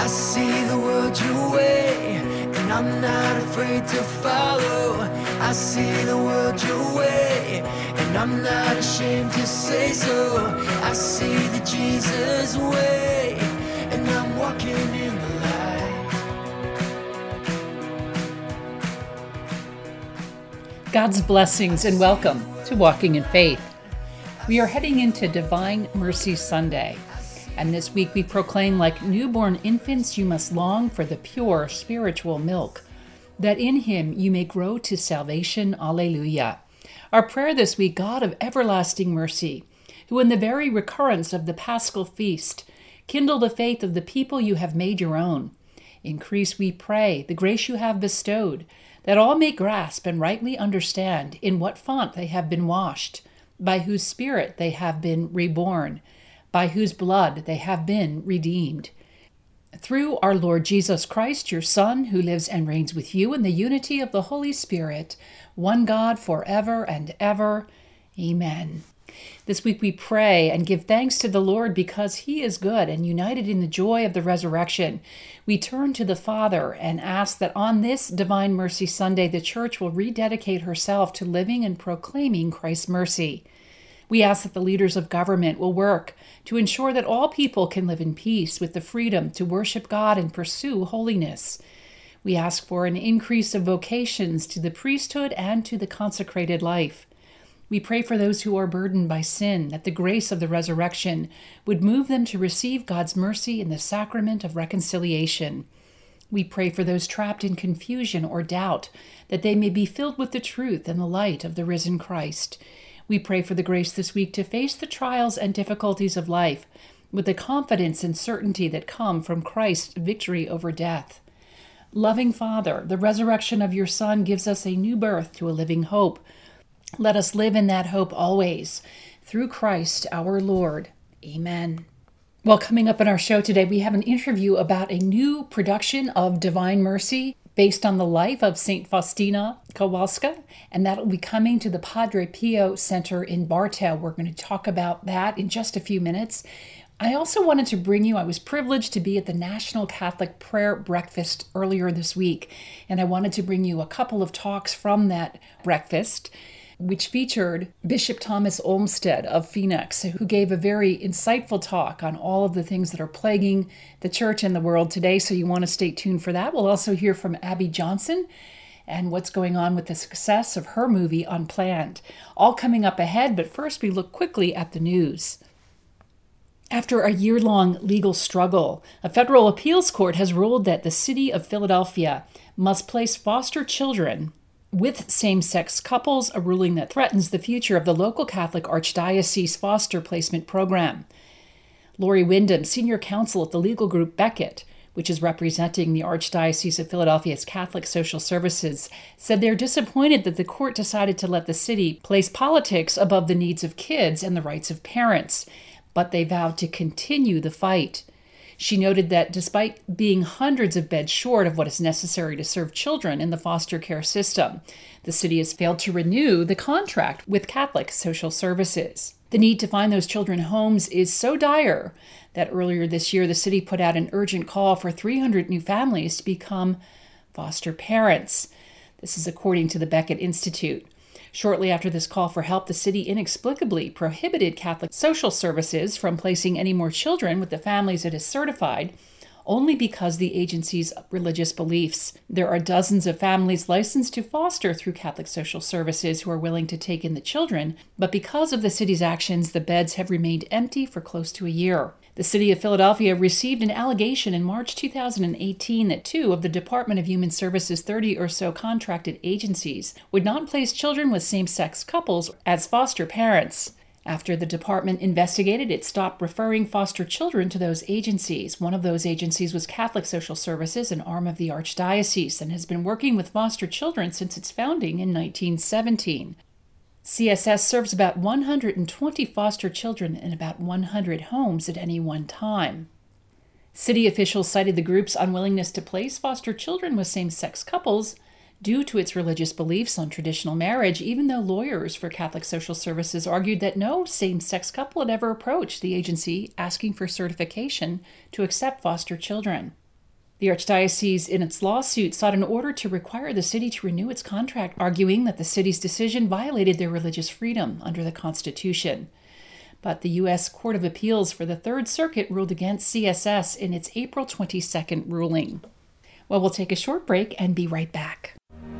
I see the world your way, and I'm not afraid to follow. I see the world your way, and I'm not ashamed to say so. I see the Jesus way, and I'm walking in the light. God's blessings and welcome to Walking in Faith. We are heading into Divine Mercy Sunday, and this week we proclaim, like newborn infants, you must long for the pure spiritual milk, that in him you may grow to salvation. Alleluia. Our prayer this week: God of everlasting mercy, who in the very recurrence of the Paschal feast kindle the faith of the people you have made your own, increase, we pray, the grace you have bestowed, that all may grasp and rightly understand in what font they have been washed, by whose Spirit they have been reborn, by whose blood they have been redeemed. Through our Lord Jesus Christ, your Son, who lives and reigns with you in the unity of the Holy Spirit, one God forever and ever. Amen. This week we pray and give thanks to the Lord because he is good, and united in the joy of the resurrection, we turn to the Father and ask that on this Divine Mercy Sunday, the Church will rededicate herself to living and proclaiming Christ's mercy. We ask that the leaders of government will work to ensure that all people can live in peace with the freedom to worship God and pursue holiness. We ask for an increase of vocations to the priesthood and to the consecrated life. We pray for those who are burdened by sin, that the grace of the resurrection would move them to receive God's mercy in the sacrament of reconciliation. We pray for those trapped in confusion or doubt, that they may be filled with the truth and the light of the risen Christ. We pray for the grace this week to face the trials and difficulties of life with the confidence and certainty that come from Christ's victory over death. Loving Father, the resurrection of your Son gives us a new birth to a living hope. Let us live in that hope always, through Christ our Lord. Amen. Well, coming up in our show today, we have an interview about a new production of Divine Mercy based on the life of St. Faustina Kowalska, and that will be coming to the Padre Pio Center in Bartow. We're going to talk about that in just a few minutes. I also wanted to bring you, I was privileged to be at the National Catholic Prayer Breakfast earlier this week, and I wanted to bring you a couple of talks from that breakfast, which featured Bishop Thomas Olmsted of Phoenix, who gave a very insightful talk on all of the things that are plaguing the church and the world today, so you want to stay tuned for that. We'll also hear from Abby Johnson and what's going on with the success of her movie Unplanned. All coming up ahead, but first we look quickly at the news. After a year-long legal struggle, a federal appeals court has ruled that the city of Philadelphia must place foster children with same-sex couples, a ruling that threatens the future of the local Catholic Archdiocese foster placement program. Lori Wyndham, senior counsel at the legal group Becket, which is representing the Archdiocese of Philadelphia's Catholic Social Services, said they're disappointed that the court decided to let the city place politics above the needs of kids and the rights of parents, but they vowed to continue the fight. She noted that despite being hundreds of beds short of what is necessary to serve children in the foster care system, the city has failed to renew the contract with Catholic Social Services. The need to find those children homes is so dire that earlier this year the city put out an urgent call for 300 new families to become foster parents. This is according to the Becket Institute. Shortly after this call for help, the city inexplicably prohibited Catholic Social Services from placing any more children with the families it has certified, only because the agency's religious beliefs. There are dozens of families licensed to foster through Catholic Social Services who are willing to take in the children, but because of the city's actions, the beds have remained empty for close to a year. The city of Philadelphia received an allegation in March 2018 that two of the Department of Human Services' 30 or so contracted agencies would not place children with same-sex couples as foster parents. After the department investigated, it stopped referring foster children to those agencies. One of those agencies was Catholic Social Services, an arm of the Archdiocese, and has been working with foster children since its founding in 1917. CSS serves about 120 foster children in about 100 homes at any one time. City officials cited the group's unwillingness to place foster children with same-sex couples due to its religious beliefs on traditional marriage, even though lawyers for Catholic Social Services argued that no same-sex couple had ever approached the agency asking for certification to accept foster children. The Archdiocese, in its lawsuit, sought an order to require the city to renew its contract, arguing that the city's decision violated their religious freedom under the Constitution. But the U.S. Court of Appeals for the Third Circuit ruled against CSS in its April 22nd ruling. Well, we'll take a short break and be right back.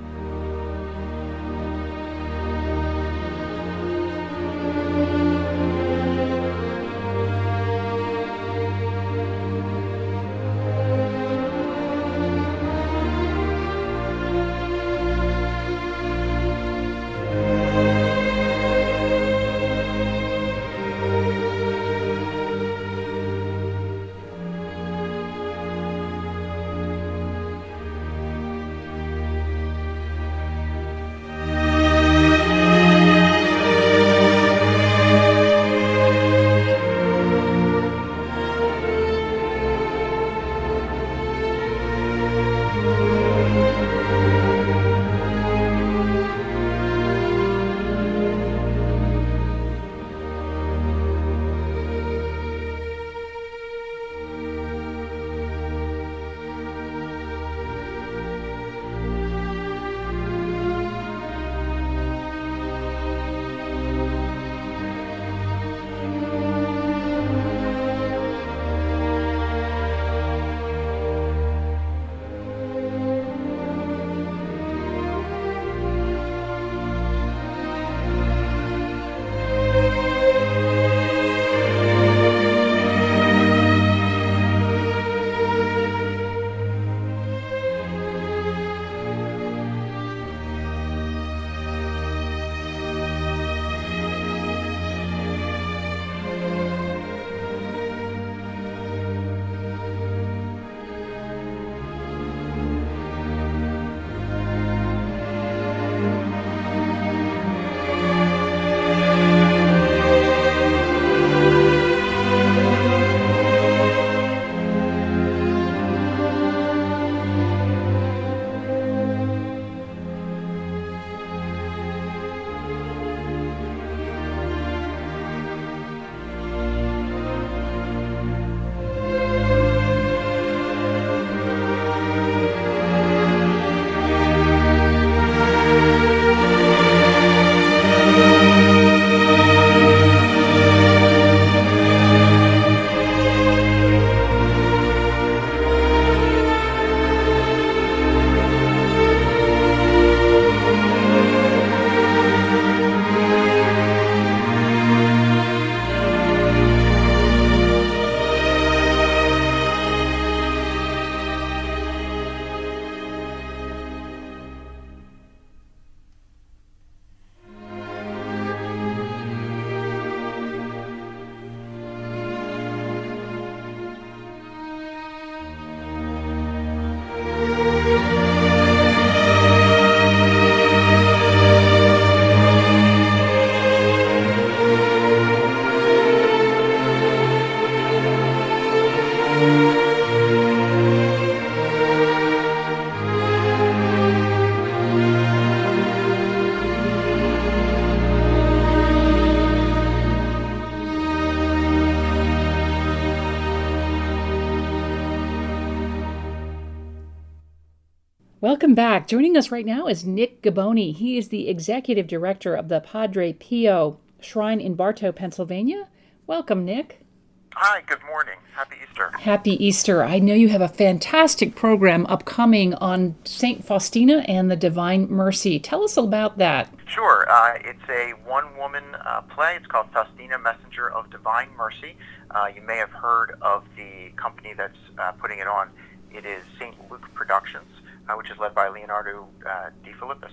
Welcome back. Joining us right now is Nick Gaboni. He is the executive director of the Padre Pio Shrine in Bartow, Pennsylvania. Welcome, Nick. Hi, good morning. Happy Easter. Happy Easter. I know you have a fantastic program upcoming on St. Faustina and the Divine Mercy. Tell us about that. Sure. It's a one-woman play. It's called Faustina, Messenger of Divine Mercy. You may have heard of the company that's putting it on. It is St. Luke Productions, which is led by Leonardo De Philippis.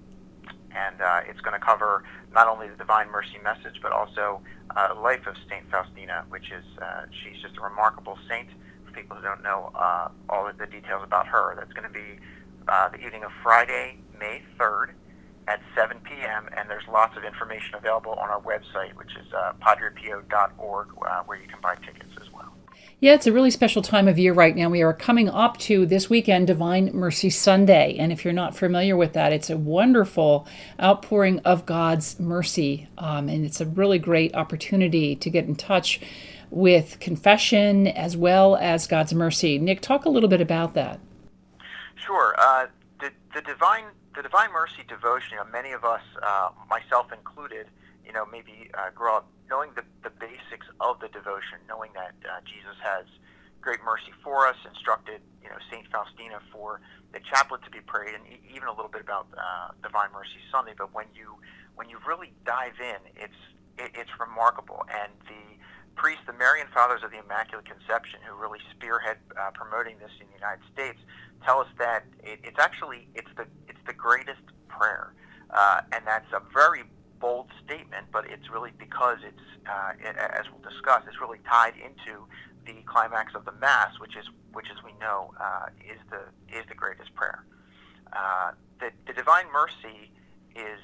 And it's going to cover not only the Divine Mercy message, but also the life of St. Faustina, which is, she's just a remarkable saint. For people who don't know all of the details about her, that's going to be the evening of Friday, May 3rd at 7 p.m., and there's lots of information available on our website, which is padrepio.org, where you can buy tickets as well. Yeah, it's a really special time of year right now. We are coming up to this weekend, Divine Mercy Sunday. And if you're not familiar with that, it's a wonderful outpouring of God's mercy. And it's a really great opportunity to get in touch with confession as well as God's mercy. Nick, talk a little bit about that. Sure. The Divine Mercy devotion, many of us, myself included, maybe grow up knowing the basics of the devotion, knowing that Jesus has great mercy for us, instructed, St. Faustina for the chaplet to be prayed, and even a little bit about Divine Mercy Sunday. But when you really dive in, it's remarkable. And the priests, the Marian Fathers of the Immaculate Conception, who really spearhead promoting this in the United States, tell us that it's the greatest prayer, and that's a very bold statement. But it's really because as we'll discuss, it's really tied into the climax of the Mass, which as we know is the greatest prayer. The Divine Mercy is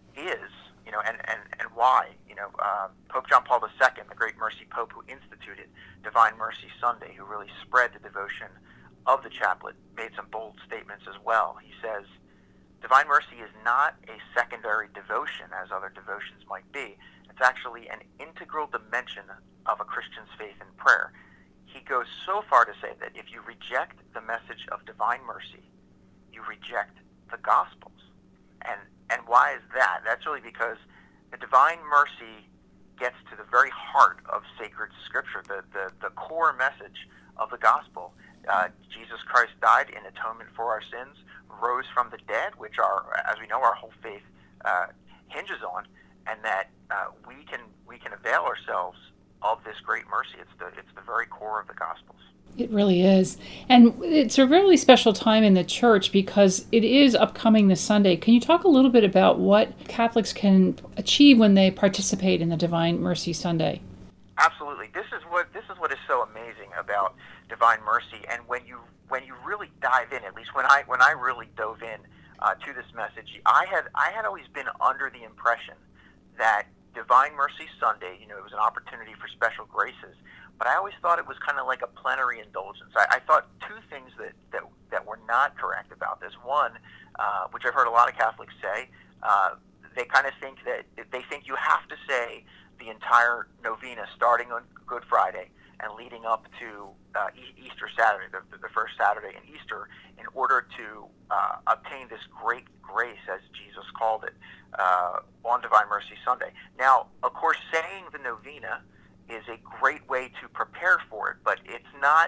and why Pope John Paul II, the great mercy pope who instituted Divine Mercy Sunday, who really spread the devotion of the chaplet, made some bold statements as well. He says, Divine Mercy is not a secondary devotion as other devotions might be. It's actually an integral dimension of a Christian's faith and prayer. He goes so far to say that if you reject the message of Divine Mercy, you reject the Gospels. And why is that? That's really because the Divine Mercy gets to the very heart of sacred Scripture, the core message of the Gospel. Jesus Christ died in atonement for our sins, rose from the dead, which as we know, our whole faith hinges on, and that we can avail ourselves of this great mercy. It's the very core of the Gospels. It really is. And it's a really special time in the church because it is upcoming this Sunday. Can you talk a little bit about what Catholics can achieve when they participate in the Divine Mercy Sunday? Absolutely. This is what is so amazing about Divine Mercy. And when you really dive in, at least when I really dove in to this message, I had always been under the impression that Divine Mercy Sunday, it was an opportunity for special graces, but I always thought it was kind of like a plenary indulgence. I thought two things that were not correct about this. One, which I've heard a lot of Catholics say, they kind of think that they think you have to say the entire novena starting on Good Friday and leading up to Easter Saturday, the first Saturday in Easter, in order to obtain this great grace, as Jesus called it, on Divine Mercy Sunday. Now, of course, saying the novena is a great way to prepare for it, but it's not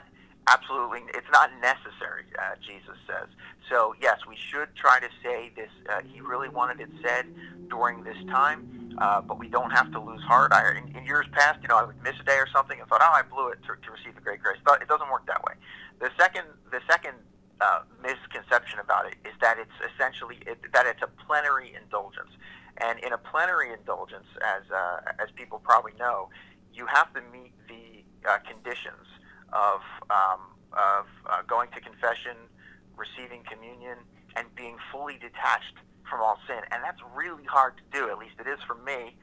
necessary, Jesus says. So, yes, we should try to say this. He really wanted it said during this time, but we don't have to lose heart. In years past, I would miss a day or something and thought, I blew it to receive the great grace. But it doesn't work that way. The second misconception about it is that it's essentially that it's a plenary indulgence. And in a plenary indulgence, as people probably know, you have to meet the conditions of going to confession, receiving communion, and being fully detached from all sin. And that's really hard to do, at least it is for me.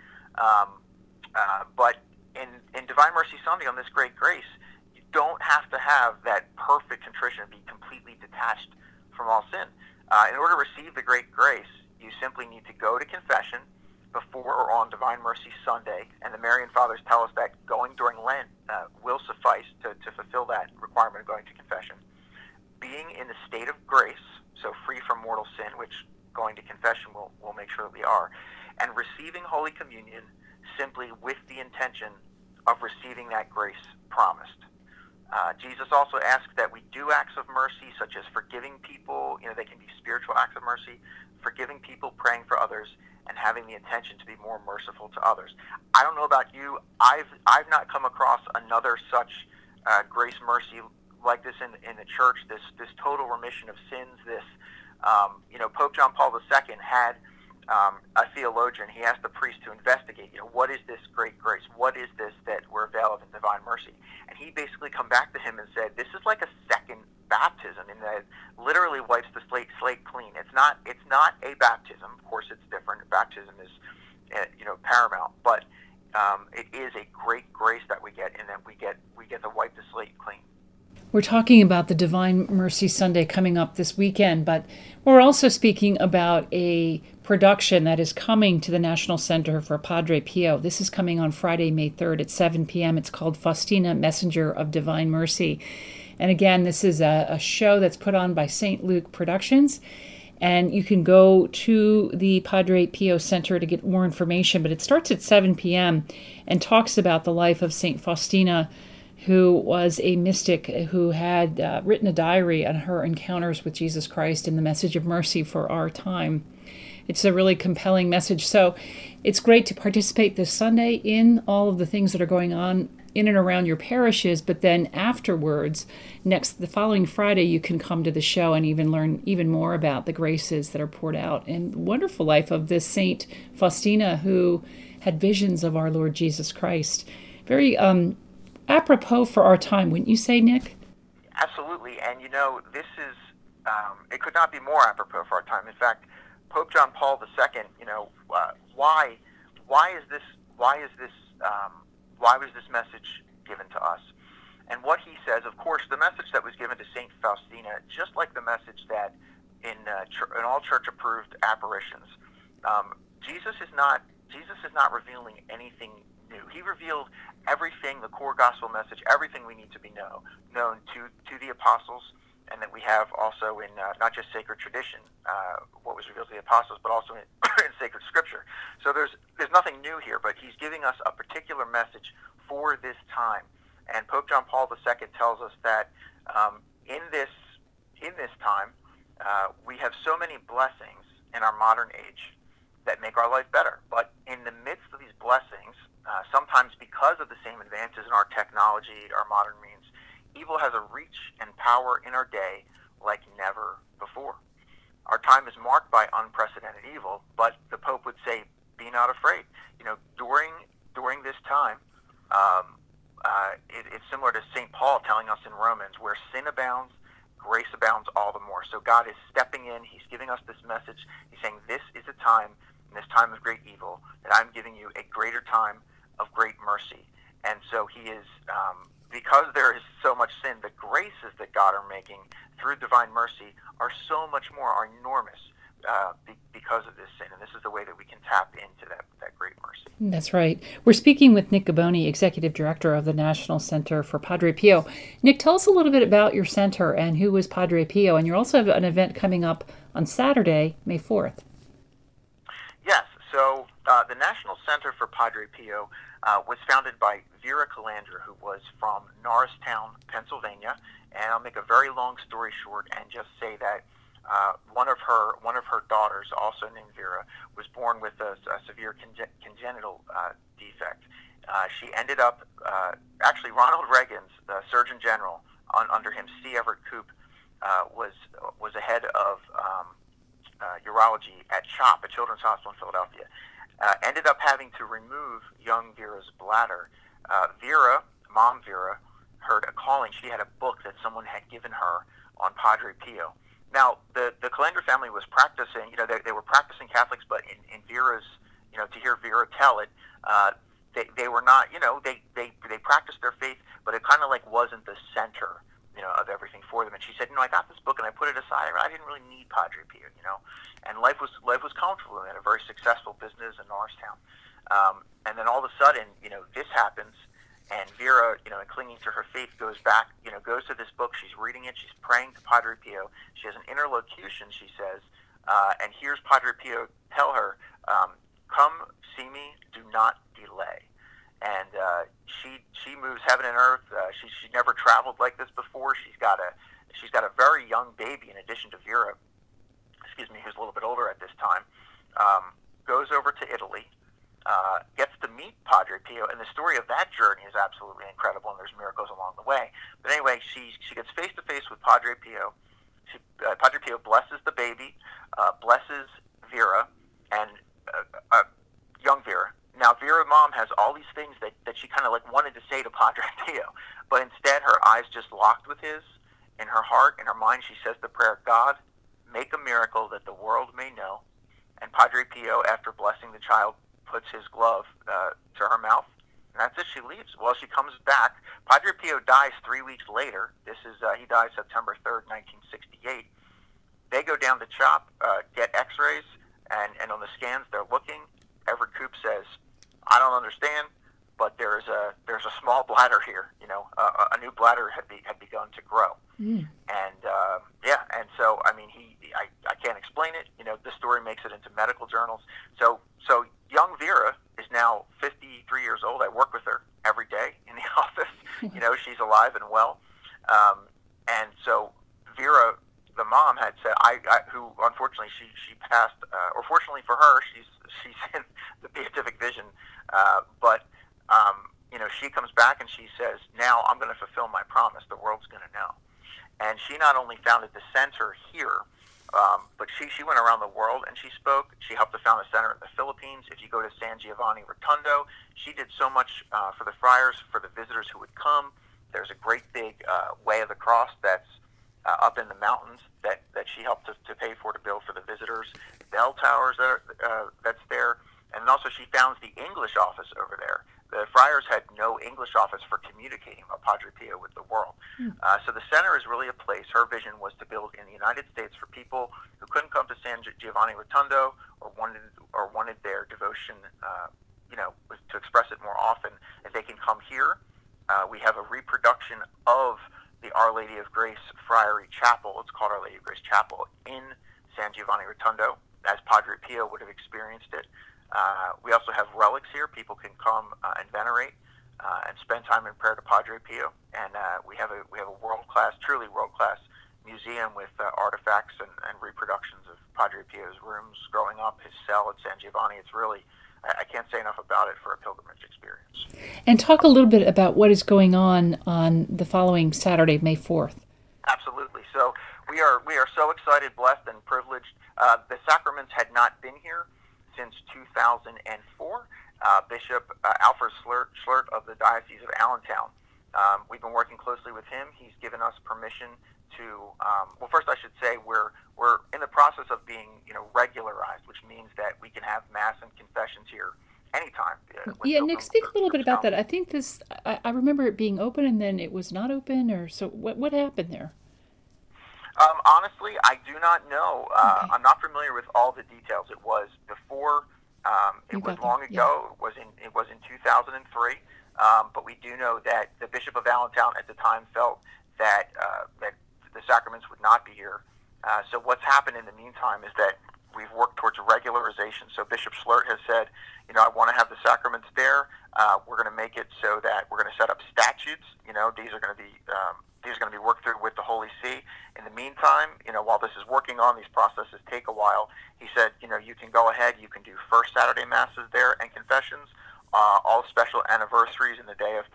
But in Divine Mercy Sunday, on this great grace, you don't have to have that perfect contrition and be completely detached from all sin. In order to receive the great grace, you simply need to go to confession before or on Divine Mercy Sunday, and the Marian Fathers tell us that going during Lent will suffice to fulfill that requirement of going to confession. Being in the state of grace, so free from mortal sin, which going to confession will make sure that we are, and receiving Holy Communion simply with the intention of receiving that grace promised. Jesus also asked that we do acts of mercy, such as forgiving people. They can be spiritual acts of mercy, forgiving people, praying for others, and having the intention to be more merciful to others. I don't know about you. I've not come across another such grace mercy like this in the church. This total remission of sins. This Pope John Paul II had a theologian. He asked the priest to investigate. What is this great grace? What is this that we're availed of in Divine Mercy? And he basically come back to him and said, this is like a second baptism, in that it literally wipes the slate clean. It's not a baptism. Of course, it's different. Baptism is paramount, but it is a great grace that we get, and then we get to wipe the slate clean. We're talking about the Divine Mercy Sunday coming up this weekend, but we're also speaking about a production that is coming to the National Center for Padre Pio. This is coming on Friday, May 3rd at 7 p.m. It's called Faustina, Messenger of Divine Mercy. And again, this is a show that's put on by St. Luke Productions. And you can go to the Padre Pio Center to get more information. But it starts at 7 p.m. and talks about the life of St. Faustina, who was a mystic who had written a diary on her encounters with Jesus Christ and the message of mercy for our time. It's a really compelling message. So it's great to participate this Sunday in all of the things that are going on in and around your parishes, but then afterwards, the following Friday, you can come to the show and even learn even more about the graces that are poured out and the wonderful life of this Saint Faustina, who had visions of our Lord Jesus Christ. Very apropos for our time, wouldn't you say, Nick? Absolutely, and this is, it could not be more apropos for our time. In fact, Pope John Paul II, why was this message given to us? And what he says, of course, the message that was given to Saint Faustina, just like the message that in all church-approved apparitions, Jesus is not revealing anything new. He revealed everything, the core gospel message, everything we need to be known to the apostles, and that we have also in not just sacred tradition, what was revealed to the apostles, but also in sacred scripture. So there's nothing new here, but he's giving us a particular message for this time. And Pope John Paul II tells us that in this time, we have so many blessings in our modern age that make our life better. But in the midst of these blessings, sometimes because of the same advances in our technology, our modern means, evil has a reach and power in our day like never before. Our time is marked by unprecedented evil, but the Pope would say, be not afraid. During this time, it's similar to St. Paul telling us in Romans, where sin abounds, grace abounds all the more. So God is stepping in. He's giving us this message. He's saying, this is a time, in this time of great evil, that I'm giving you a greater time of great mercy. And so he is, because there is so much sin, the graces that God are making through divine mercy are so much more, are enormous because of this sin. And this is the way that we can tap into that great mercy. That's right. We're speaking with Nick Gaboni, Executive Director of the National Center for Padre Pio. Nick, tell us a little bit about your center and who is Padre Pio. And you also have an event coming up on Saturday, May 4th. Yes. So the National Center for Padre Pio was founded by Vera Calandra, who was from Norristown, Pennsylvania. And I'll make a very long story short and just say that one of her daughters, also named Vera, was born with a severe congenital defect. She ended up, actually, Ronald Reagan's Surgeon General, under him, C. Everett Koop, was a head of urology at CHOP, a Children's Hospital in Philadelphia. Ended up having to remove young Vera's bladder. Mom Vera, heard a calling. She had a book that someone had given her on Padre Pio. Now, the Calandra family was practicing, they were practicing Catholics, but in Vera's, to hear Vera tell it, they were not, they practiced their faith, but it kind of like wasn't the center, of everything for them. And she said, I got this book and I put it aside. I didn't really need Padre Pio, and life was comfortable. We had a very successful business in Norristown. And then all of a sudden, this happens. And Vera, clinging to her faith, goes to this book. She's reading it. She's praying to Padre Pio. She has an interlocution, she says, and hears Padre Pio tell her, come see me, do not delay. And she moves heaven and earth. She never traveled like this before. She's got a very young baby in addition to Vera, who's a little bit older at this time, goes over to Italy, gets to meet Padre Pio, and the story of that journey is absolutely incredible, and there's miracles along the way. But anyway, she gets face-to-face with Padre Pio. Padre Pio blesses the baby, blesses Vera, and young Vera. Now, Vera's mom has all these things that she kind of wanted to say to Padre Pio, but instead her eyes just locked with his. In her heart, in her mind, she says the prayer, God, make a miracle that the world may know. And Padre Pio, after blessing the child, puts his glove to her mouth, and that's it. She leaves. Well, she comes back. Padre Pio dies 3 weeks later. He dies September 3rd, 1968. They go down to CHOP, get x-rays, and on the scans they're looking. Everett Koop says, I don't understand, but there's a small bladder here. A new bladder had begun to grow. And and so I mean I can't explain it. This story makes it into medical journals. So young Vera is now 53 years old. I work with her every day in the office. She's alive and well. And so Vera, the mom, had said, who unfortunately she passed, or fortunately for her, she's in the beatific vision. But she comes back and she says, now I'm going to fulfill my promise. The world's going to know. And she not only founded the center here, but she went around the world and she spoke. She helped to found a center in the Philippines. If you go to San Giovanni Rotondo, she did so much for the friars, for the visitors who would come. There's a great big Way of the Cross that's up in the mountains that she helped to pay for, to build for the visitors. Bell towers that's there. And also she founds the English office over there. The friars had no English office for communicating about Padre Pio with the world. So the center is really a place. Her vision was to build in the United States for people who couldn't come to San Giovanni Rotondo or wanted their devotion, to express it more often. If they can come here, we have a reproduction of the Our Lady of Grace Friary Chapel. It's called Our Lady of Grace Chapel in San Giovanni Rotondo, as Padre Pio would have experienced it. We also have relics here. People can come and venerate and spend time in prayer to Padre Pio. And we have a world-class, truly world-class museum with artifacts and reproductions of Padre Pio's rooms growing up, his cell at San Giovanni. It's really, I can't say enough about it for a pilgrimage experience. And talk a little bit about what is going on the following Saturday, May 4th. Absolutely. So we are so excited, blessed, and privileged. The sacraments had not been here since 2004. Bishop Alfred Schlert of the Diocese of Allentown. We've been working closely with him. He's given us permission to, well, first I should say we're in the process of being, regularized, which means that we can have Mass and confessions here anytime. Nick, speak a little bit about that. I think I remember it being open and then it was not open, or so what happened there? Honestly, I do not know. Okay. I'm not familiar with all the details. It was before. It was long ago. Yeah. It was in 2003. But we do know that the Bishop of Allentown at the time felt that the sacraments would not be here. So what's happened in the meantime is that we've worked towards regularization. So Bishop Schlert has said, I want to have the sacraments there. We're going to make it so that we're going to set up statutes. These are going to be worked through with the Holy See. In the meantime, while this is working on, these processes take a while. He said, you can go ahead. You can do first Saturday masses there and confessions, all special anniversaries in the day of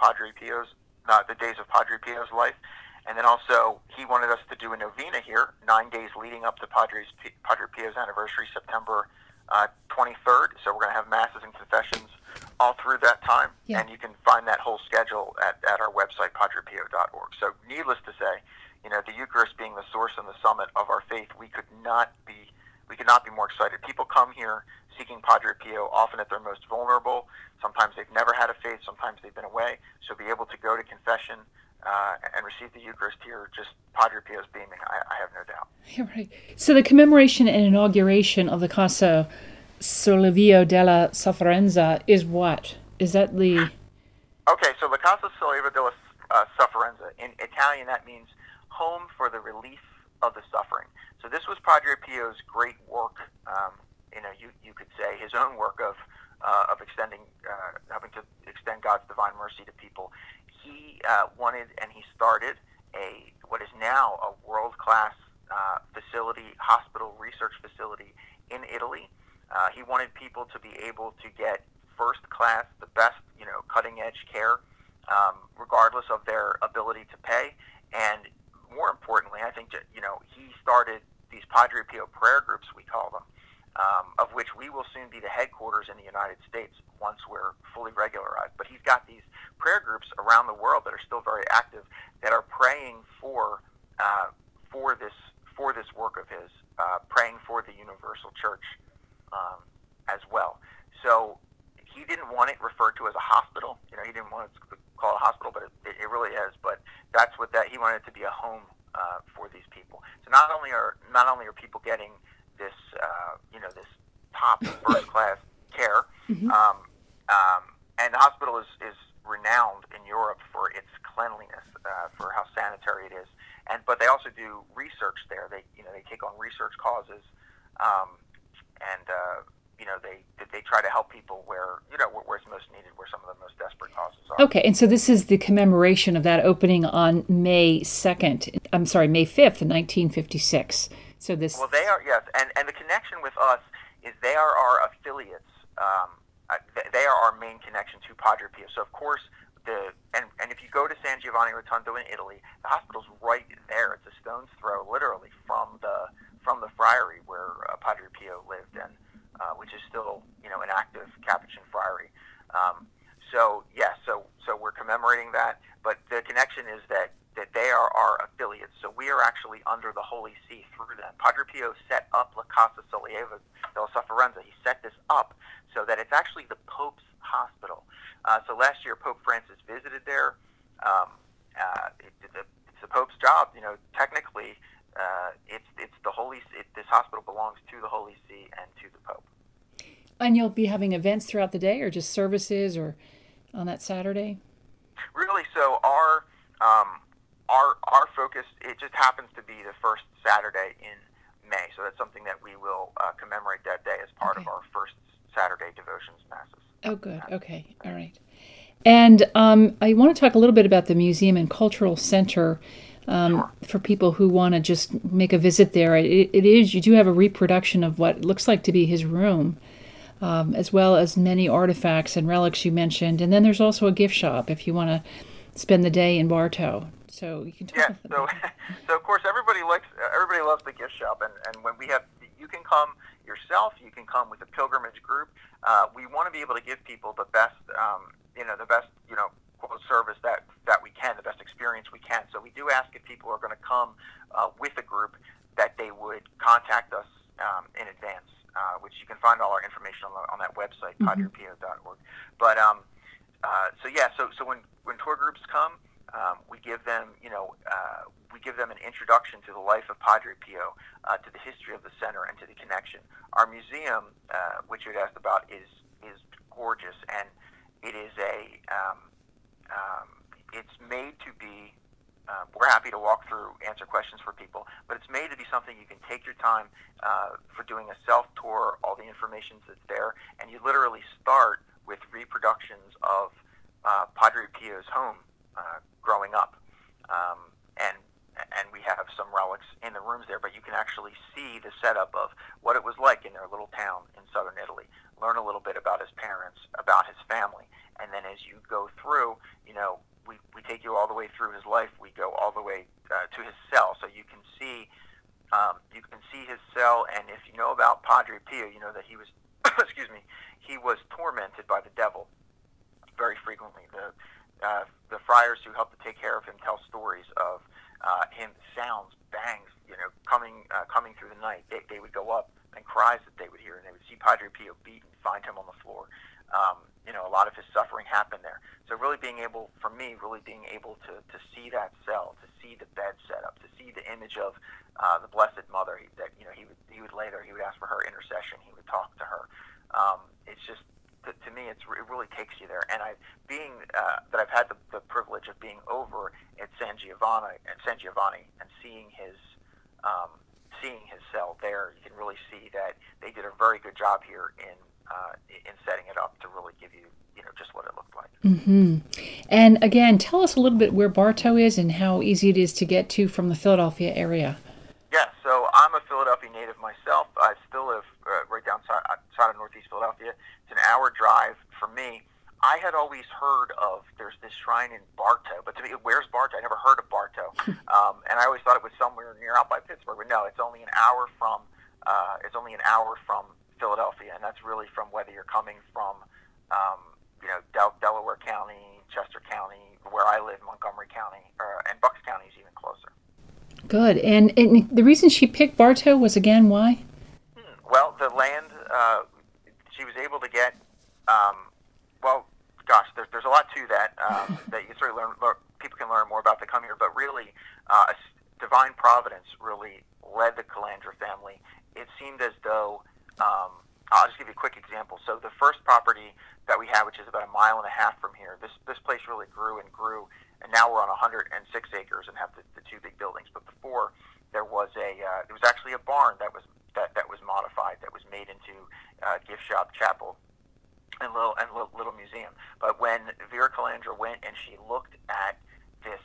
the days of Padre Pio's life. And then also, he wanted us to do a novena here, 9 days leading up to Padre Pio's anniversary, September 23rd. So we're going to have masses and confessions all through that time. Yeah. And you can find that whole schedule at our website, padrepio.org. So needless to say, the Eucharist being the source and the summit of our faith, we could not be more excited. People come here seeking Padre Pio, often at their most vulnerable. Sometimes they've never had a faith. Sometimes they've been away. So be able to go to confession and receive the Eucharist here, just Padre Pio's beaming, I have no doubt. You're right. So the commemoration and inauguration of the Casa Sollevio della Sofferenza is what? Is that the... Okay, so the Casa Sollevio della Sofferenza, in Italian that means home for the relief of the suffering. So this was Padre Pio's great work, you could say, his own work of extending, helping to extend God's divine mercy to people. He wanted, and he started what is now a world-class facility, hospital research facility in Italy. He wanted people to be able to get first-class, the best, cutting-edge care, regardless of their ability to pay. And more importantly, I think that, he started these Padre Pio prayer groups, we call them, of which we will soon be the headquarters in the United States once we're fully regularized. But he's got these prayer groups around the world that are still very active, that are praying for this work of his, praying for the universal church as well. So he didn't want it referred to as a hospital. He didn't want it to call it a hospital, but it really is. But that's he wanted it to be a home for these people. So not only are people getting this this top first-class care. Mm-hmm. And the hospital is renowned in Europe for its cleanliness, for how sanitary it is. But they also do research there. They take on research causes, they try to help people where it's most needed, where some of the most desperate causes are. Okay, and so this is the commemoration of that opening on May 5th, 1956. So this. Well, they are, yes, and the connection with us is they are our affiliates. They are our main connection to Padre Pio. So of course, and if you go to San Giovanni Rotondo in Italy, the hospital's right there. It's a stone's throw, literally, from the friary where Padre Pio lived, and which is still an active Capuchin friary. So we're commemorating that. But the connection is that they are our affiliates. So we are actually under the Holy See through them. Padre Pio set up La Casa Sollievo della Sofferenza. He set this up so that it's actually the Pope's hospital. So last year, Pope Francis visited there. It's the Pope's job. Technically, it's the Holy See. This hospital belongs to the Holy See and to the Pope. And you'll be having events throughout the day, or just services, or on that Saturday? Really, so our focus, it just happens to be the first Saturday in May. So that's something that we will commemorate that day as part of our first Saturday devotions masses. Oh, good. Okay. All right. And I want to talk a little bit about the Museum and Cultural Center Sure. for people who want to just make a visit there. You do have a reproduction of what looks like to be his room, as well as many artifacts and relics you mentioned. And then there's also a gift shop if you want to spend the day in Bartow. So you can talk. Yeah. So of course everybody loves the gift shop, and when we have, you can come yourself, you can come with a pilgrimage group. We want to be able to give people the best, quote, service that we can, the best experience we can. So we do ask if people are going to come with a group that they would contact us in advance, which you can find all our information on that website, padrepio.org. But so when tour groups come, we give them an introduction to the life of Padre Pio, to the history of the center, and to the connection. Our museum, which you had asked about, is gorgeous, and it is it's made to be. We're happy to walk through, answer questions for people, but it's made to be something you can take your time for doing a self-tour. All the information's that's there, and you literally start with reproductions of Padre Pio's home growing up, and we have some relics in the rooms there, but you can actually see the setup of what it was like in their little town in southern Italy. Learn a little bit about his parents, about his family, and then as you go through, we take you all the way through his life. We go all the way to his cell, so you can see his cell. And if you know about Padre Pio, you know that he was he was tormented by the devil very frequently. The friars who helped to take care of him tell stories of him, sounds, bangs, coming through the night. They would go up, and cries that they would hear, and they would see Padre Pio beaten, find him on the floor. A lot of his suffering happened there. So really being able to see that cell, to see the bed set up, to see the image of the Blessed Mother, he would lay there, he would ask for her intercession, he would talk to her. It's just, to me, it really takes you there. And that I've had the privilege of being over at San Giovanni and seeing his cell there, you can really see that they did a very good job here in setting it up to really give you, just what it looked like. Mm-hmm. And again, tell us a little bit where Bartow is and how easy it is to get to from the Philadelphia area. Yeah, so I'm a Philadelphia native myself. I still live right outside of Northeast Philadelphia. It's an hour drive for me. I had always heard of, there's this shrine in Bartow, but to me, where's Bartow? I never heard of Bartow. And I always thought it was somewhere near out by Pittsburgh, but no, it's only an hour from Philadelphia, and that's really from whether you're coming from, Delaware County, Chester County, where I live, Montgomery County, and Bucks County is even closer. Good. And the reason she picked Bartow was, again, why? Well, the land, she was able to get, there's a lot to that, that you can sort of learn, people can learn more about to come here, but really, divine providence really led the Calandra family. It seemed as though I'll just give you a quick example. So the first property that we have, which is about a mile and a half from here, this place really grew and grew, and now we're on 106 acres and have the two big buildings. But before, there was actually a barn that was modified, that was made into a gift shop, chapel, and little museum. But when Vera Calandra went and she looked at this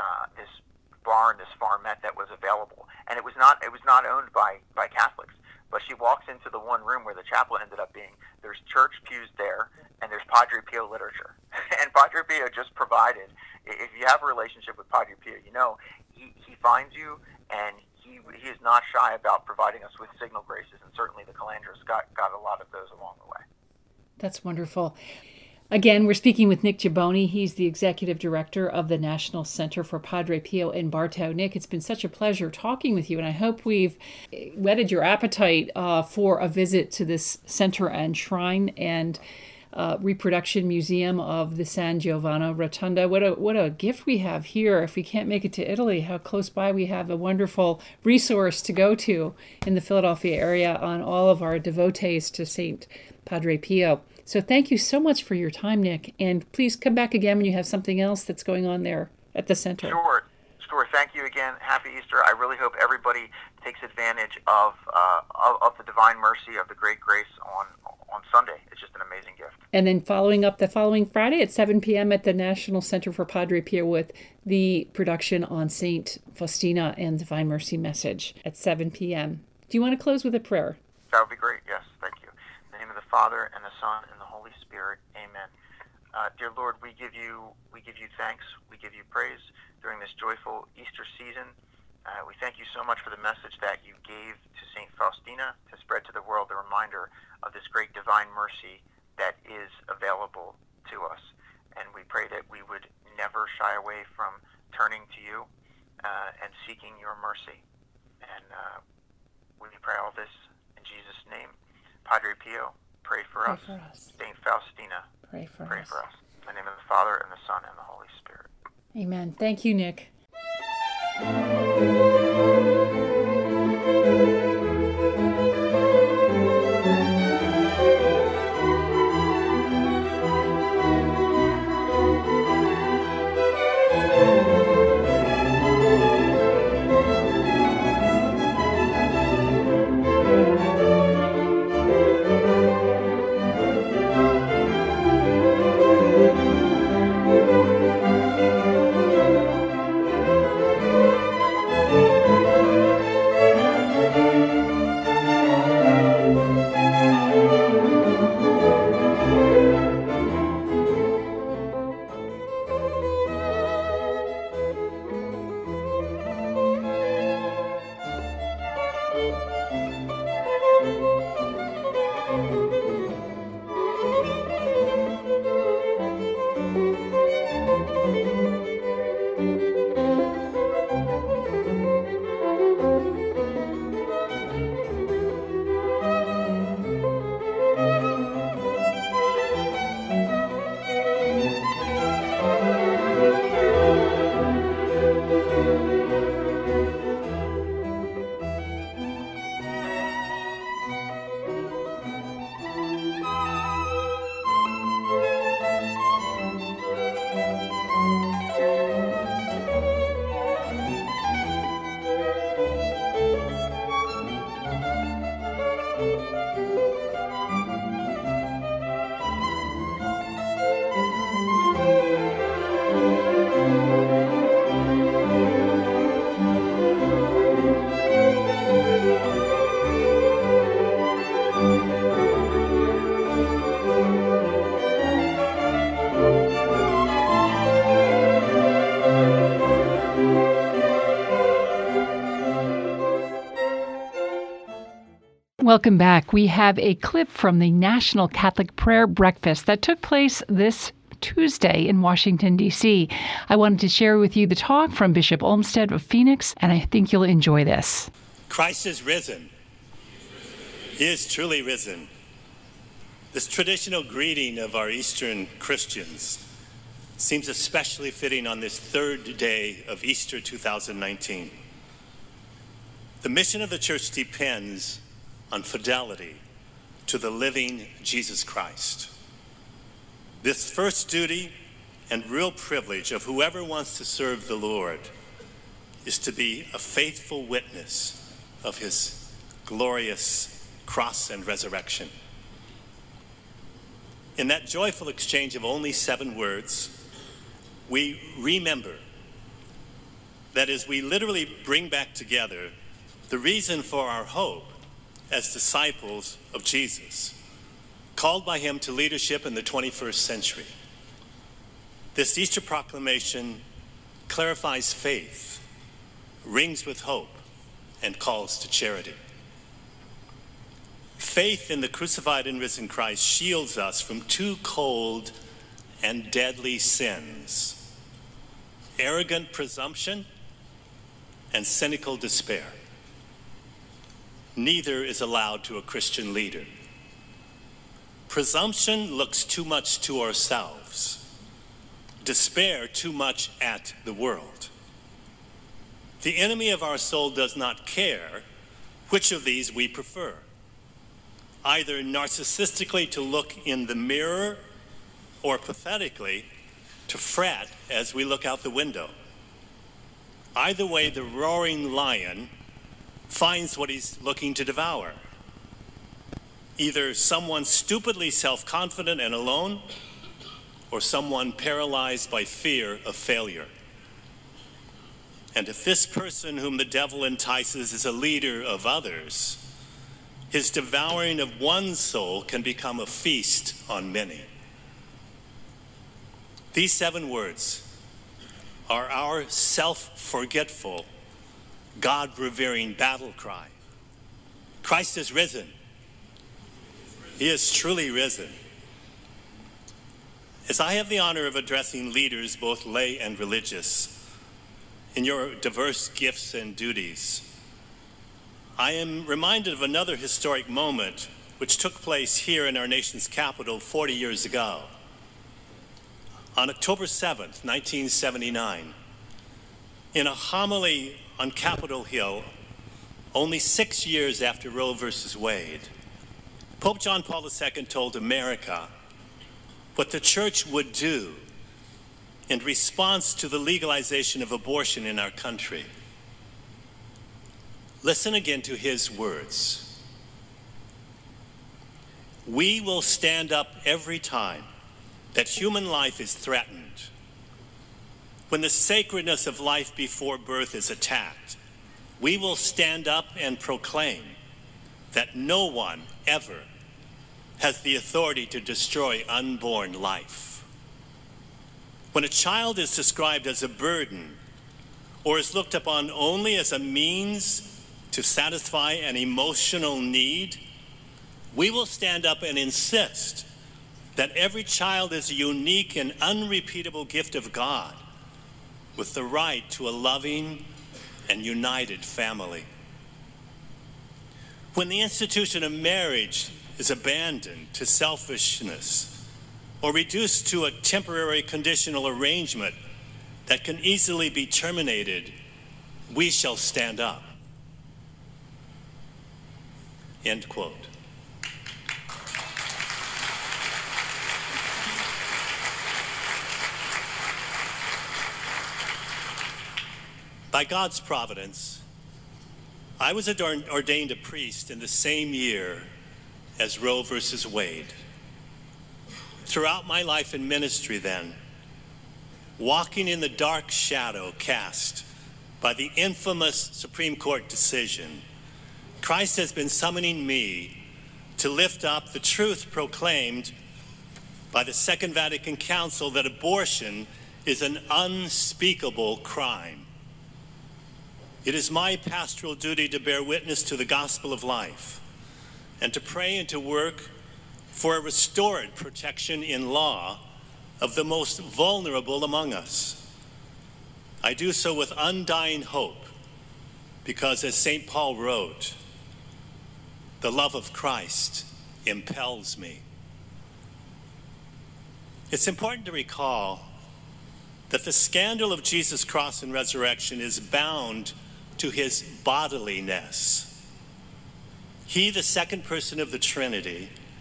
barn, this farmette that was available, and it was not owned by Catholics. But she walks into the one room where the chapel ended up being. There's church pews there, and there's Padre Pio literature. And Padre Pio just provided. If you have a relationship with Padre Pio, you know he finds you, and he is not shy about providing us with signal graces. And certainly the Calandras got a lot of those along the way. That's wonderful. Again, we're speaking with Nick Gibboni. He's the executive director of the National Center for Padre Pio in Bartow. Nick, it's been such a pleasure talking with you, and I hope we've whetted your appetite for a visit to this center and shrine and reproduction museum of the San Giovanni Rotunda. What a gift we have here. If we can't make it to Italy, how close by we have a wonderful resource to go to in the Philadelphia area on all of our devotees to Saint Padre Pio. So thank you so much for your time, Nick. And please come back again when you have something else that's going on there at the center. Sure. Thank you again. Happy Easter. I really hope everybody takes advantage of the divine mercy, of the great grace on Sunday. It's just an amazing gift. And then following up the following Friday at 7 p.m. at the National Center for Padre Pio with the production on St. Faustina and Divine Mercy Message at 7 p.m. Do you want to close with a prayer? That would be great. Yes, thank you. In the name of the Father, and the Son, and the Holy Spirit. Amen. Dear Lord, we give you thanks. We give you praise during this joyful Easter season. We thank you so much for the message that you gave to St. Faustina to spread to the world the reminder of this great divine mercy that is available to us. And we pray that we would never shy away from turning to you and seeking your mercy. And we pray all this in Jesus' name. Padre Pio, pray for us. Saint Faustina, pray for us. In the name of the Father, and the Son, and the Holy Spirit. Amen. Thank you, Nick. Welcome back. We have a clip from the National Catholic Prayer Breakfast that took place this Tuesday in Washington, D.C. I wanted to share with you the talk from Bishop Olmsted of Phoenix, and I think you'll enjoy this. Christ is risen. He is truly risen. This traditional greeting of our Eastern Christians seems especially fitting on this third day of Easter 2019. The mission of the Church depends on fidelity to to the living Jesus Christ. This first duty and real privilege of whoever wants to serve the Lord is to be a faithful witness of his glorious cross and resurrection. In that joyful exchange of only 7 words, we remember that as we literally bring back together the reason for our hope as disciples of Jesus, called by him to leadership in the 21st century. This Easter proclamation clarifies faith, rings with hope, and calls to charity. Faith in the crucified and risen Christ shields us from 2 cold and deadly sins: arrogant presumption and cynical despair. Neither is allowed to a Christian leader. Presumption looks too much to ourselves. Despair too much at the world. The enemy of our soul does not care which of these we prefer. Either narcissistically to look in the mirror or pathetically to fret as we look out the window. Either way, the roaring lion finds what he's looking to devour. Either someone stupidly self-confident and alone, or someone paralyzed by fear of failure. And if this person whom the devil entices is a leader of others, his devouring of one soul can become a feast on many. These 7 words are our self-forgetful, God-revering battle cry. Christ is risen. He is truly risen. As I have the honor of addressing leaders, both lay and religious, in your diverse gifts and duties, I am reminded of another historic moment which took place here in our nation's capital 40 years ago. On October 7th, 1979, in a homily on Capitol Hill, only 6 years after Roe versus Wade, Pope John Paul II told America what the church would do in response to the legalization of abortion in our country. Listen again to his words. We will stand up every time that human life is threatened, when the sacredness of life before birth is attacked. We will stand up and proclaim that no one ever has the authority to destroy unborn life. When a child is described as a burden or is looked upon only as a means to satisfy an emotional need, we will stand up and insist that every child is a unique and unrepeatable gift of God with the right to a loving and united family. When the institution of marriage is abandoned to selfishness or reduced to a temporary conditional arrangement that can easily be terminated, we shall stand up. End quote. By God's providence, I was ordained a priest in the same year as Roe versus Wade. Throughout my life in ministry then, walking in the dark shadow cast by the infamous Supreme Court decision, Christ has been summoning me to lift up the truth proclaimed by the Second Vatican Council that abortion is an unspeakable crime. It is my pastoral duty to bear witness to the gospel of life and to pray and to work for a restored protection in law of the most vulnerable among us. I do so with undying hope because, as St. Paul wrote, the love of Christ impels me. It's important to recall that the scandal of Jesus' cross and resurrection is bound to his bodiliness. He, the second person of the Trinity,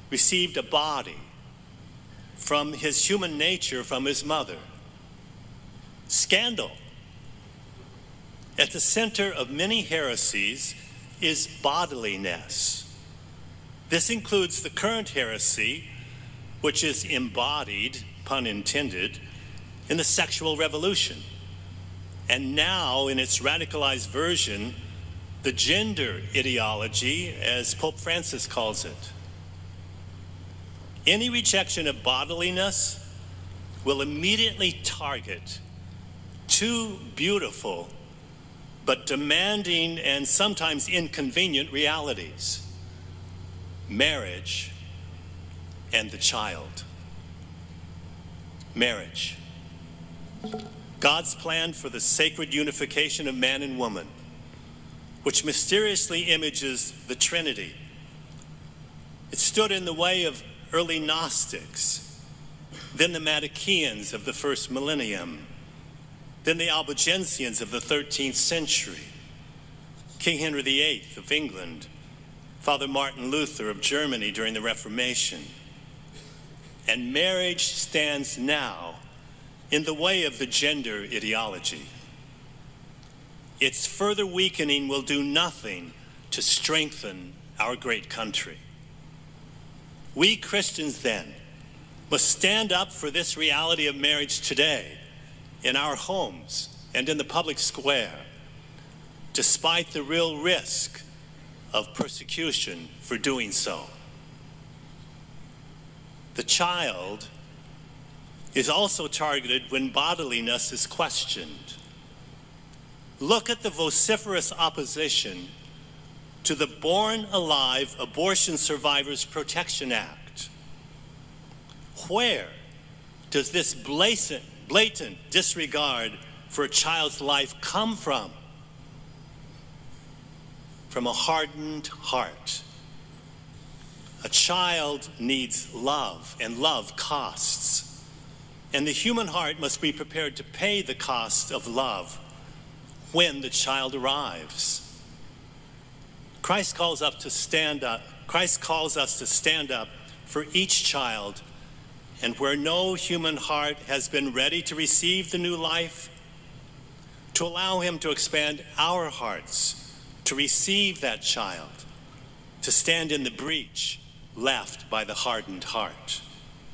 received a body from his human nature from his mother. Scandal. At the center of many heresies is bodiliness. This includes the current heresy, which is embodied, pun intended, in the sexual revolution, and now in its radicalized version, the gender ideology, as Pope Francis calls it. Any rejection of bodiliness will immediately target two beautiful but demanding and sometimes inconvenient realities: marriage and the child. Marriage. God's plan for the sacred unification of man and woman, which mysteriously images the Trinity. It stood in the way of early Gnostics, then the Manichaeans of the first millennium, then the Albigensians of the 13th century, King Henry VIII of England, Father Martin Luther of Germany during the Reformation. And marriage stands now in the way of the gender ideology. Its further weakening will do nothing to strengthen our great country. We Christians, then, must stand up for this reality of marriage today in our homes and in the public square, despite the real risk of persecution for doing so. The child is also targeted when bodiliness is questioned. Look at the vociferous opposition to the Born Alive Abortion Survivors Protection Act. Where does this blatant disregard for a child's life come from? From a hardened heart. A child needs love, and love costs. And the human heart must be prepared to pay the cost of love when the child arrives. Christ calls us to stand up for each child, and where no human heart has been ready to receive the new life, to allow him to expand our hearts to receive that child, to stand in the breach left by the hardened heart.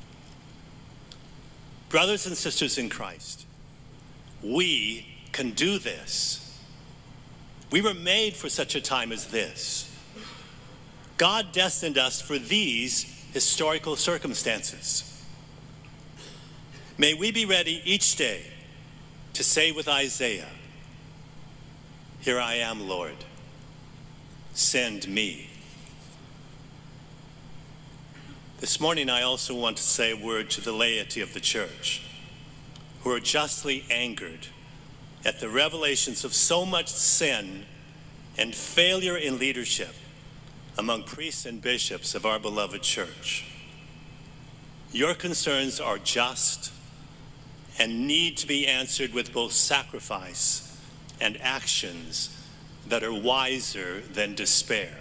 Brothers and sisters in Christ, we can do this. We were made for such a time as this. God destined us for these historical circumstances. May we be ready each day to say with Isaiah, "Here I am, Lord, send me." This morning, I also want to say a word to the laity of the church, who are justly angered at the revelations of so much sin and failure in leadership among priests and bishops of our beloved church. Your concerns are just and need to be answered with both sacrifice and actions that are wiser than despair.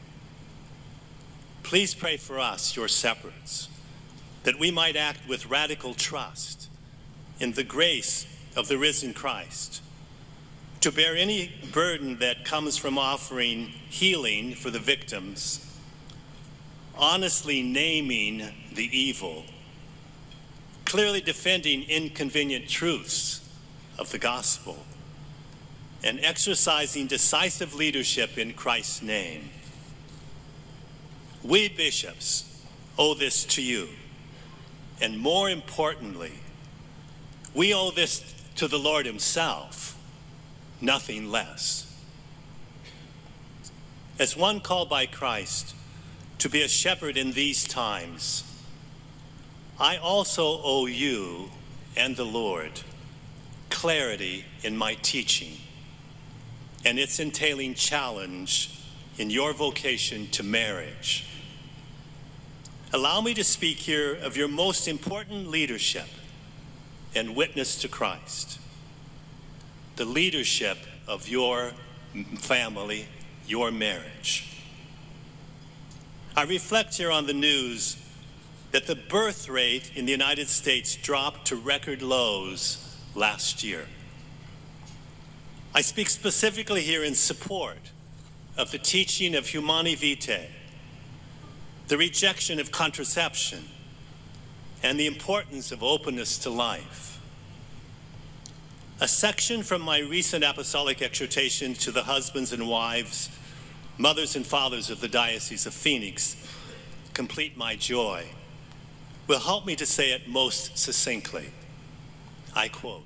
Please pray for us, your separates, that we might act with radical trust in the grace of the risen Christ, to bear any burden that comes from offering healing for the victims, honestly naming the evil, clearly defending inconvenient truths of the gospel, and exercising decisive leadership in Christ's name. We bishops owe this to you, and more importantly, we owe this to the Lord himself, nothing less. As one called by Christ to be a shepherd in these times, I also owe you and the Lord clarity in my teaching and its entailing challenge in your vocation to marriage. Allow me to speak here of your most important leadership and witness to Christ, the leadership of your family, your marriage. I reflect here on the news that the birth rate in the United States dropped to record lows last year. I speak specifically here in support of the teaching of Humanae Vitae, the rejection of contraception, and the importance of openness to life. A section from my recent apostolic exhortation to the husbands and wives, mothers and fathers of the Diocese of Phoenix, Complete My Joy, will help me to say it most succinctly. I quote,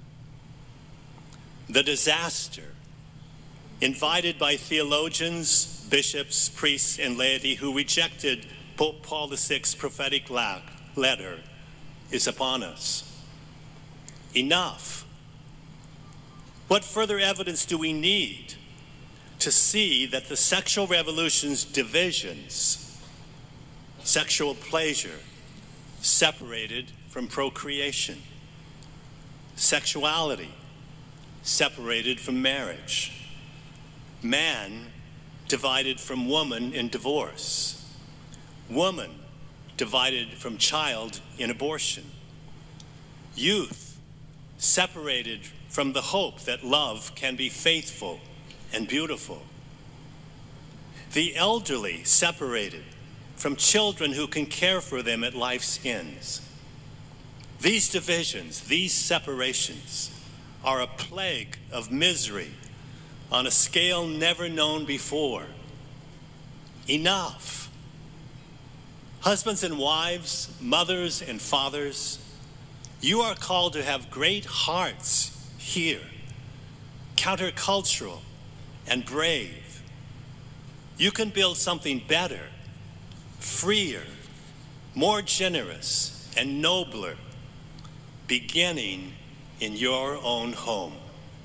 "The disaster invited by theologians, bishops, priests, and laity who rejected Pope Paul VI's prophetic letter is upon us. Enough. What further evidence do we need to see that the sexual revolution's divisions, sexual pleasure separated from procreation, sexuality separated from marriage, man divided from woman in divorce, woman divided from child in abortion, youth separated from the hope that love can be faithful and beautiful, the elderly separated from children who can care for them at life's ends. These divisions, these separations, are a plague of misery on a scale never known before. Enough. Husbands and wives, mothers and fathers, you are called to have great hearts here, countercultural and brave. You can build something better, freer, more generous, and nobler, beginning in your own home."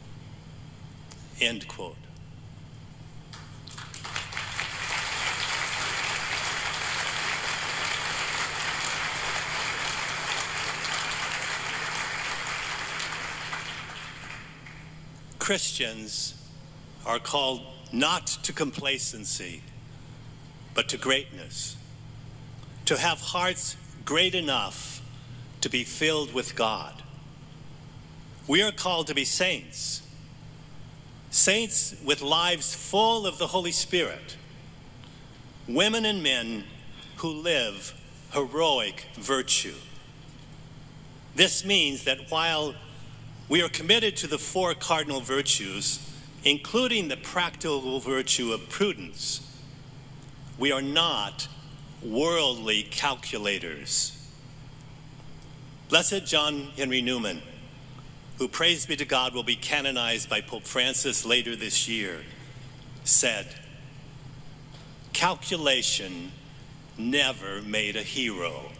End quote. Christians are called not to complacency, but to greatness, to have hearts great enough to be filled with God. We are called to be saints, saints with lives full of the Holy Spirit, women and men who live heroic virtue. This means that while we are committed to the 4 cardinal virtues, including the practical virtue of prudence, we are not worldly calculators. Blessed John Henry Newman, who, praise be to God, will be canonized by Pope Francis later this year, said, "Calculation never made a hero."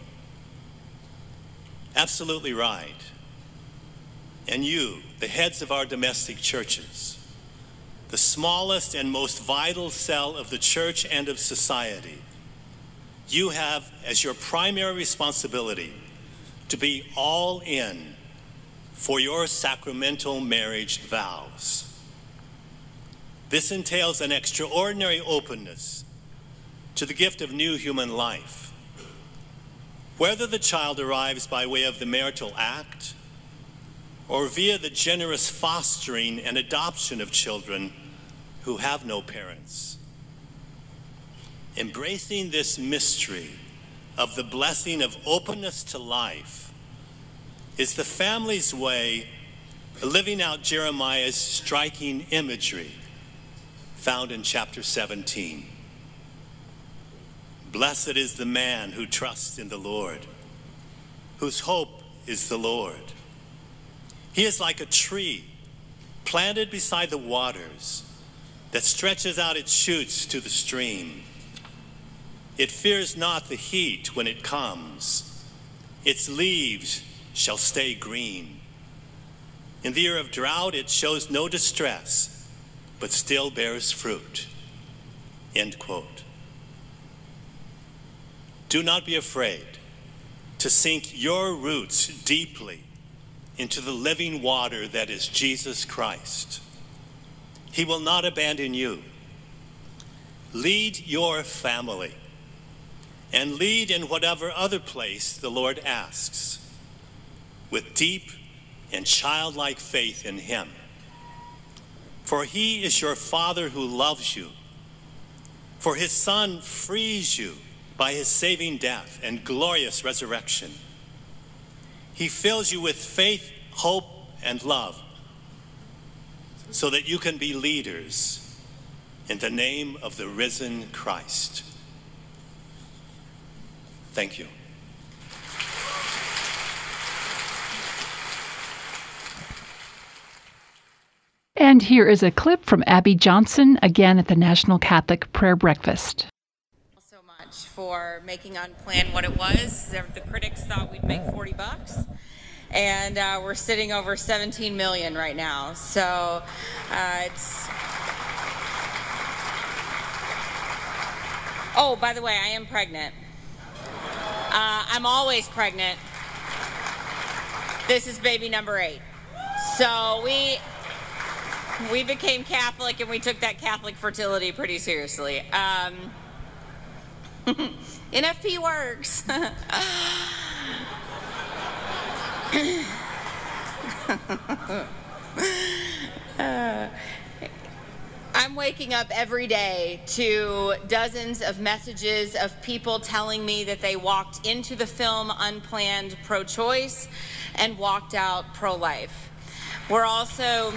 Absolutely right. And you, the heads of our domestic churches, the smallest and most vital cell of the church and of society, you have as your primary responsibility to be all in for your sacramental marriage vows. This entails an extraordinary openness to the gift of new human life. Whether the child arrives by way of the marital act or via the generous fostering and adoption of children who have no parents. Embracing this mystery of the blessing of openness to life is the family's way of living out Jeremiah's striking imagery found in chapter 17. Blessed is the man who trusts in the Lord, whose hope is the Lord. He is like a tree planted beside the waters that stretches out its shoots to the stream. It fears not the heat when it comes. Its leaves shall stay green. In the year of drought, it shows no distress, but still bears fruit. End quote. Do not be afraid to sink your roots deeply into the living water that is Jesus Christ. He will not abandon you. Lead your family and lead in whatever other place the Lord asks, with deep and childlike faith in him. For he is your Father who loves you. For his Son frees you by his saving death and glorious resurrection. He fills you with faith, hope, and love, so that you can be leaders in the name of the risen Christ. Thank you. And here is a clip from Abby Johnson, again at the National Catholic Prayer Breakfast. So much for making Unplanned what it was. The critics thought we'd make $40, and we're sitting over 17 million right now. So it's. Oh, by the way, I am pregnant. I'm always pregnant. This is baby number 8. So we became Catholic, and we took that Catholic fertility pretty seriously. NFP works. I'm waking up every day to dozens of messages of people telling me that they walked into the film Unplanned pro-choice and walked out pro-life. We're also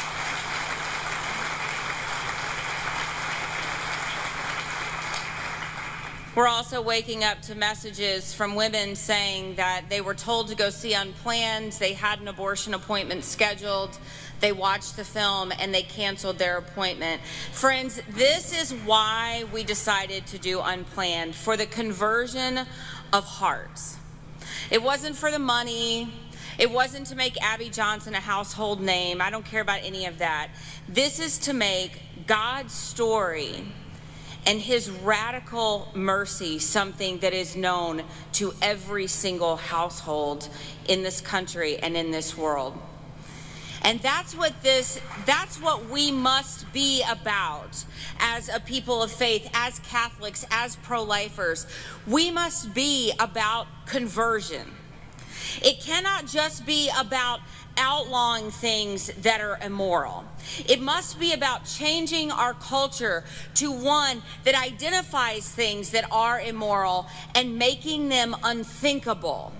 waking up to messages from women saying that they were told to go see Unplanned, they had an abortion appointment scheduled, they watched the film, and they canceled their appointment. Friends, this is why we decided to do Unplanned, for the conversion of hearts. It wasn't for the money. It wasn't to make Abby Johnson a household name. I don't care about any of that. This is to make God's story and his radical mercy something that is known to every single household in this country and in this world. And that's what we must be about as a people of faith, as Catholics, as pro-lifers. We must be about conversion. It cannot just be about outlawing things that are immoral. It must be about changing our culture to one that identifies things that are immoral and making them unthinkable.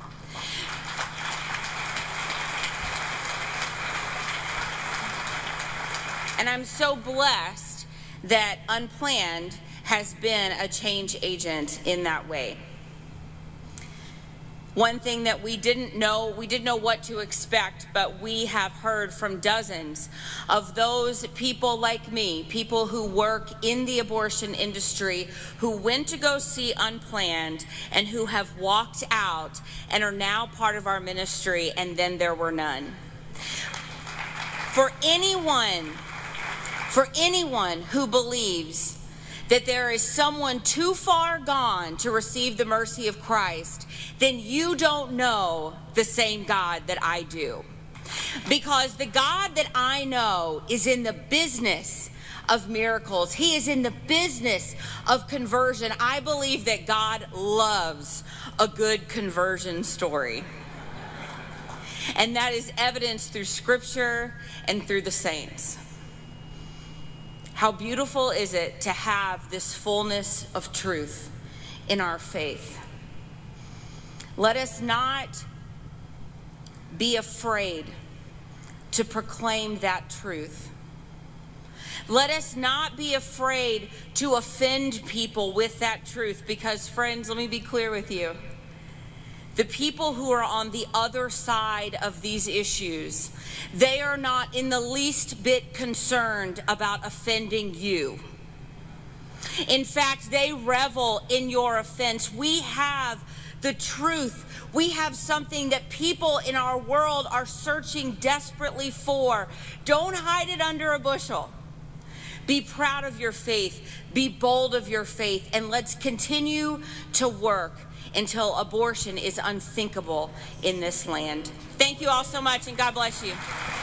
And I'm so blessed that Unplanned has been a change agent in that way. One thing that we didn't know what to expect, but we have heard from dozens of those people like me, people who work in the abortion industry, who went to go see Unplanned and who have walked out and are now part of our ministry, and then there were none. For anyone who believes that there is someone too far gone to receive the mercy of Christ, then you don't know the same God that I do. Because the God that I know is in the business of miracles. He is in the business of conversion. I believe that God loves a good conversion story. And that is evidenced through Scripture and through the saints. How beautiful is it to have this fullness of truth in our faith. Let us not be afraid to proclaim that truth. Let us not be afraid to offend people with that truth, because, friends, let me be clear with you. The people who are on the other side of these issues, they are not in the least bit concerned about offending you. In fact, they revel in your offense. We have the truth. We have something that people in our world are searching desperately for. Don't hide it under a bushel. Be proud of your faith. Be bold of your faith. And let's continue to work until abortion is unthinkable in this land. Thank you all so much, and God bless you.